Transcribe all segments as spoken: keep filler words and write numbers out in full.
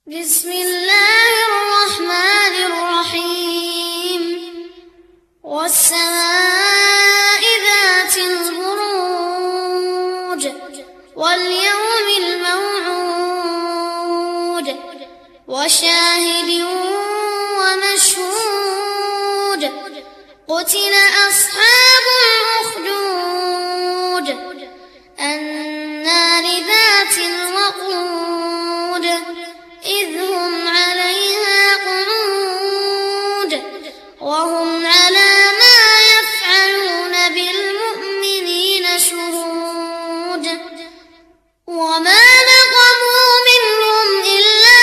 بسم الله الرحمن الرحيم والسماء ذات البروج واليوم الموعود وشاهد ومشهود قتل أصحاب الأخدود النار ذات الوقود إذ هم عليها قعود وهم على ما يفعلون بالمؤمنين شهود وما نقموا منهم إلا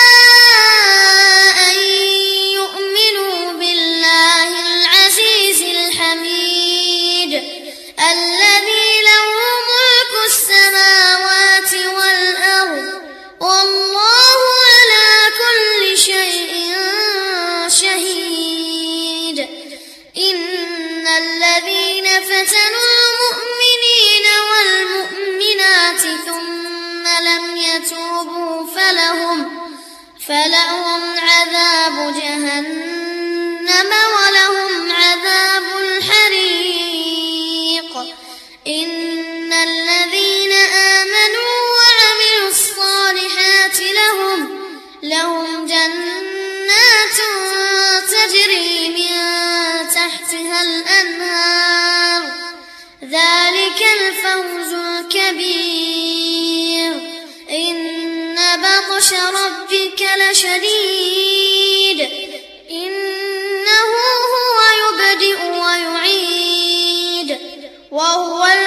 أن يؤمنوا بالله العزيز الحميد الذي له ملك السماوات والأرض والله على كل شيء شهيد إن الذين فتنوا المؤمنين والمؤمنات ثم لم يتوبوا فلهم فلهم عذاب جهنم ولهم عذاب الحريق إن الذين آمنوا وعملوا الصالحات لهم لهم جنات تجري من تحتها الأنهار ذلك الفوز الكبير إن بطش ربك لشديد إنه هو يبدئ ويعيد وهو